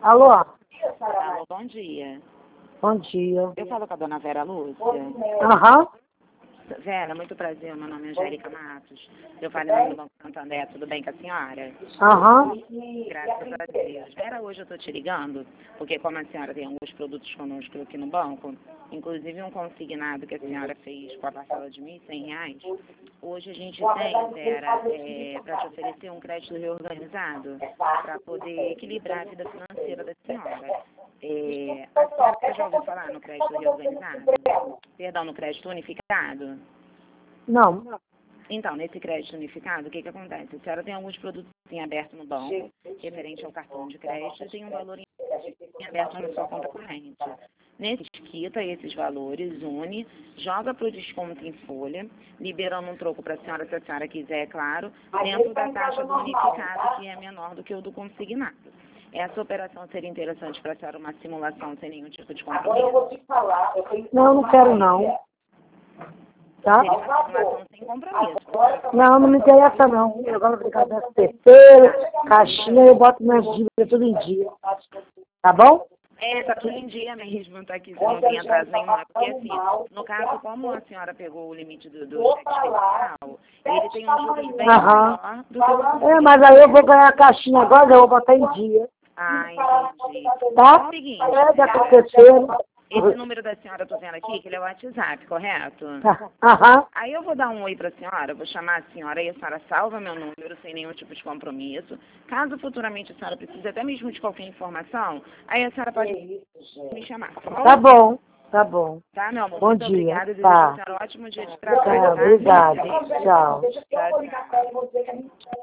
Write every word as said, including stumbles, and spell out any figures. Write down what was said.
Alô? Alô, bom dia. Bom dia. Eu falo com a dona Vera Lúcia. Aham. Vera, muito prazer, meu nome é Angélica Matos. Eu falo em nome do Banco Santander, tudo bem com a senhora? Aham. Graças a Deus. Vera, hoje eu estou te ligando, porque como a senhora tem alguns produtos conosco aqui no banco, inclusive um consignado que a senhora fez com a parcela de mil e cem reais, hoje a gente tem, Vera, é, para te oferecer um crédito reorganizado, para poder equilibrar a vida financeira da senhora. É, a senhora já ouviu falar no crédito reorganizado? Perdão, no crédito unificado? Não. Então, nesse crédito unificado, o que que acontece? A senhora tem alguns produtos em aberto no banco, referente ao cartão de crédito, e tem um valor em aberto na sua conta corrente. Nesse, quita esses valores, une, joga para o desconto em folha, liberando um troco para a senhora, se a senhora quiser, é claro, dentro da taxa do unificado, que é menor do que o do consignado. Essa operação seria interessante para a senhora, uma simulação sem nenhum tipo de compromisso? Não, não quero não. Tá? Seria uma simulação sem compromisso. Não, não me interessa não. Eu gosto de brincar das terceiras, caixinha, eu boto minhas dívidas tudo em dia. Tá bom? É, tá tudo em dia mesmo, tá aqui, não tem atraso nenhum, é porque assim, no caso, como a senhora pegou o limite do, do cheque especial, ele tem um juros bem Aham. maior do que o do É, mas aí eu vou ganhar a caixinha agora, eu vou botar em dia. Ah, entendi. Tá? É o seguinte, É, da terceira. esse número da senhora eu tô vendo aqui, que ele é o WhatsApp, correto? Tá. Aham. Aí eu vou dar um oi pra senhora, vou chamar a senhora e a senhora salva meu número sem nenhum tipo de compromisso. Caso futuramente a senhora precise até mesmo de qualquer informação, aí a senhora pode me chamar, tá bom? Tá bom. Tá bom. Tá, meu amor? Bom Muito dia. obrigada. Desejo Tá. a senhora um ótimo dia de trabalho, Tá, tá? obrigada. Tchau. Tchau, tchau.